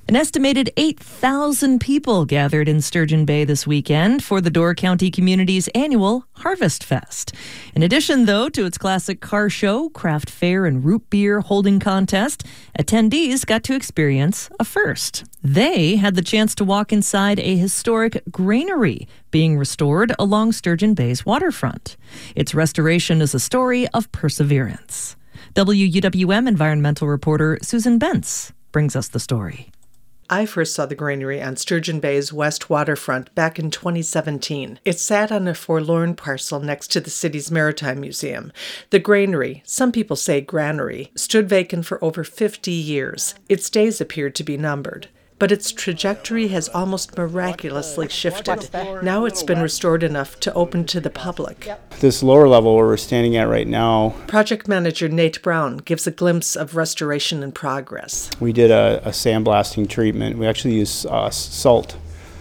An estimated 8,000 people gathered in Sturgeon Bay this weekend for the Door County community's annual Harvest Fest. In addition, though, to its classic car show, craft fair, and root beer holding contest, attendees got to experience a first. They had the chance to walk inside a historic granary being restored along Sturgeon Bay's waterfront. Its restoration is a story of perseverance. WUWM environmental reporter Susan Bentz brings us the story. I first saw the granary on Sturgeon Bay's west waterfront back in 2017. It sat on a forlorn parcel next to the city's Maritime Museum. The granary, some people say granary, stood vacant for over 50 years. Its days appeared to be numbered. But its trajectory has almost miraculously shifted. Now it's been restored enough to open to the public. This lower level where we're standing at right now, Project manager Nate Brown gives a glimpse of restoration in progress. we did a sandblasting treatment. We actually used salt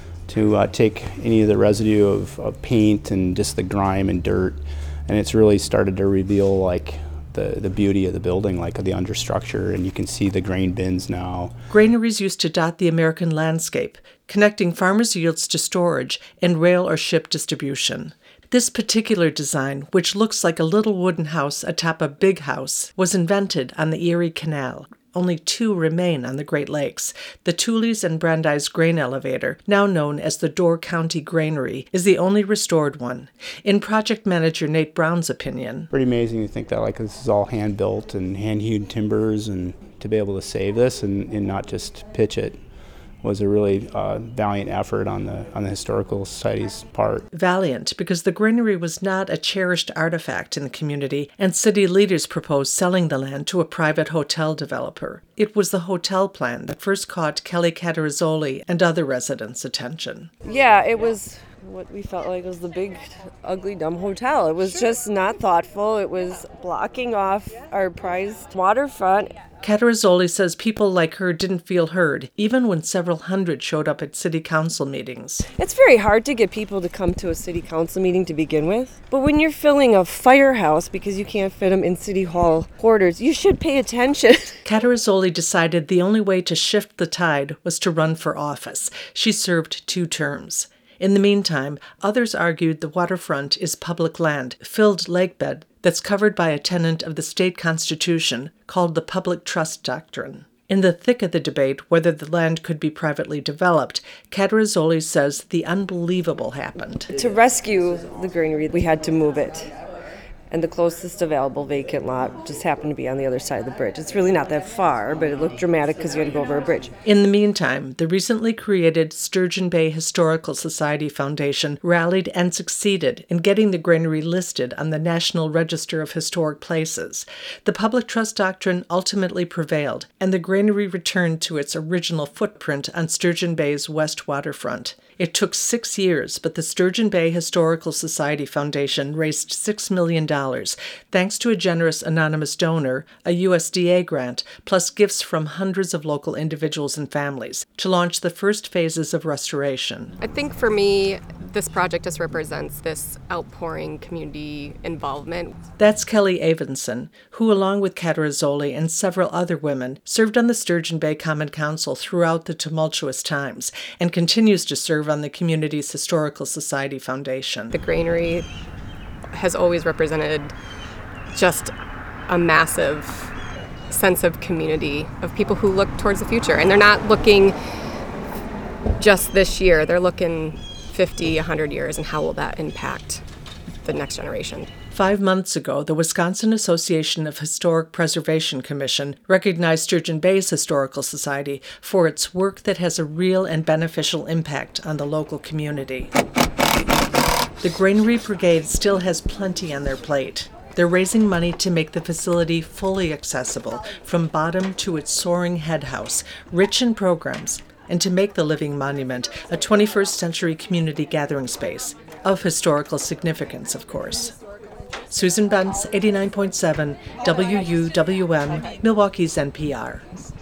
to take any of the residue of paint and just the grime and dirt. And it's really started to reveal like the beauty of the building, like the understructure, and you can see the grain bins now. Granaries used to dot the American landscape, connecting farmers' yields to storage and rail or ship distribution. This particular design, which looks like a little wooden house atop a big house, was invented on the Erie Canal. Only two remain on the Great Lakes. The Tules and Brandeis grain elevator, now known as the Door County Granary, is the only restored one. In project manager Nate Brown's opinion, Pretty amazing to think that like this is all hand built and hand hewed timbers, and to be able to save this and not just pitch it was a really valiant effort on the Historical Society's part. valiant because the granary was not a cherished artifact in the community, and city leaders proposed selling the land to a private hotel developer. It was the hotel plan that first caught Kelly Catarazzoli and other residents' attention. Yeah, it was what we felt like was the big, ugly, dumb hotel. It was just not thoughtful. It was blocking off our prized waterfront. Catarazzoli says people like her didn't feel heard, even when several hundred showed up at city council meetings. It's very hard to get people to come to a city council meeting to begin with. But when you're filling a firehouse because you can't fit them in city hall quarters, you should pay attention. Catarazzoli decided the only way to shift the tide was to run for office. She served 2 terms. In the meantime, others argued the waterfront is public land, filled lake bed that's covered by a tenet of the state constitution called the public trust doctrine. In the thick of the debate whether the land could be privately developed, Catarazzoli says the unbelievable happened. To rescue the granary, we had to move it. And the closest available vacant lot just happened to be on the other side of the bridge. It's really not that far, but it looked dramatic because you had to go over a bridge. In the meantime, the recently created Sturgeon Bay Historical Society Foundation rallied and succeeded in getting the granary listed on the National Register of Historic Places. The public trust doctrine ultimately prevailed, and the granary returned to its original footprint on Sturgeon Bay's west waterfront. It took 6 years, but the Sturgeon Bay Historical Society Foundation raised $6 million, thanks to a generous anonymous donor, a USDA grant, plus gifts from hundreds of local individuals and families, to launch the first phases of restoration. I think for me, this project just represents this outpouring community involvement. That's Kelly Avinson, who, along with Catarazzoli and several other women, served on the Sturgeon Bay Common Council throughout the tumultuous times and continues to serve on the community's Historical Society Foundation. The granary has always represented just a massive sense of community, of people who look towards the future. And they're not looking just this year, they're looking 50, 100 years, and how will that impact the next generation. 5 months ago, the Wisconsin Association of Historic Preservation Commission recognized Sturgeon Bay's Historical Society for its work that has a real and beneficial impact on the local community. The Granary Brigade still has plenty on their plate. They're raising money to make the facility fully accessible, from bottom to its soaring head house, rich in programs, and to make the living monument a 21st century community gathering space, of historical significance, of course. Susan Bentz, 89.7 WUWM, Milwaukee's NPR.